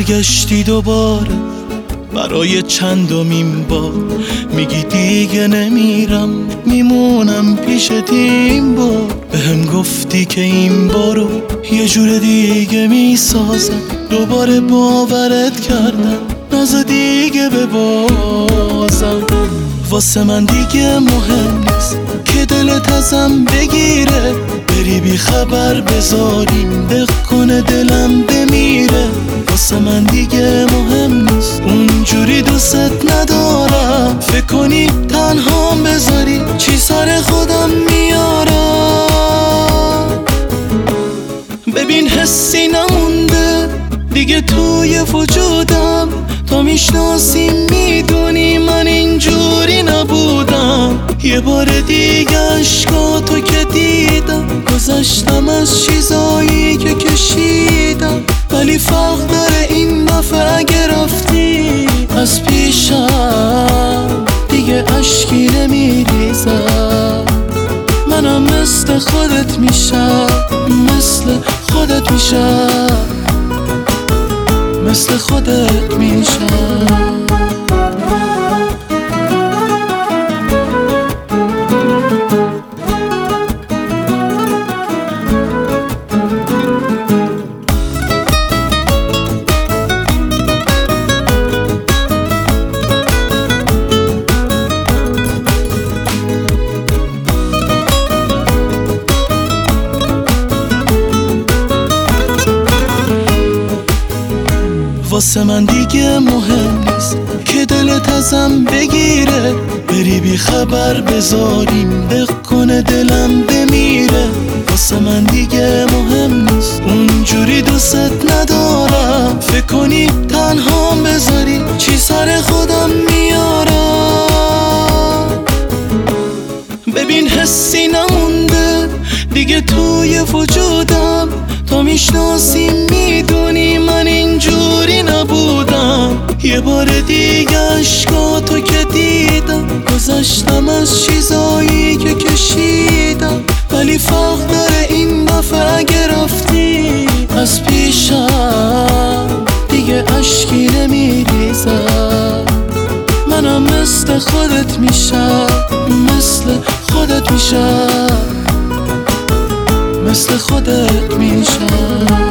برگشتی دوباره برای چندمین بار. میگی دیگه نمیرم، میمونم پیشت این بار. بهم گفتی که این بارو یه جور دیگه میسازم. دوباره باورت کردم، نزا دیگه ببازم. واسه من دیگه مهم نیست که دلت ازم بگیره، بری بی خبر بذاریم دق کنه دلم بمیره. واسه من دیگه مهم نیست، اونجوری دوست ندارم. فکر کنی تنها بذاری چی سر خودم میارم. ببین حسی نمونده دیگه توی وجودم، تا میشناسی میدونی من اینجوری نبودم. یه بار دیگه عشقاتو که دیدم، گذشتم از چیزایی که کشیدم. ولی فرق داره این دفعه اگه رفتی از پیشم، دیگه اشکی نمیریزم. منم مثل خودت میشم، مثل خودت میشم، مثل خودت میشم. واسه من دیگه مهم نیست که دلت ازم بگیره، بری بی خبر بذاریم دق کنه دلم بمیره. واسه من دیگه مهم نیست، اونجوری دوست ندارم. فکر کنی تنها بذاری چی سر خودم میارم. ببین حسی نمونده دیگه توی وجودم، تا میشناسی میدونی من اینجوری نبودم. یه بار دیگه عشقاتو که دیدم، گذشتم از چیزایی که کشیدم. ولی فرق داره این دفعه اگه رفتی از پیشم، دیگه اشکی نمیریزم. منم مثل خودت میشم، مثل خودت میشم، مثل خودت میشم.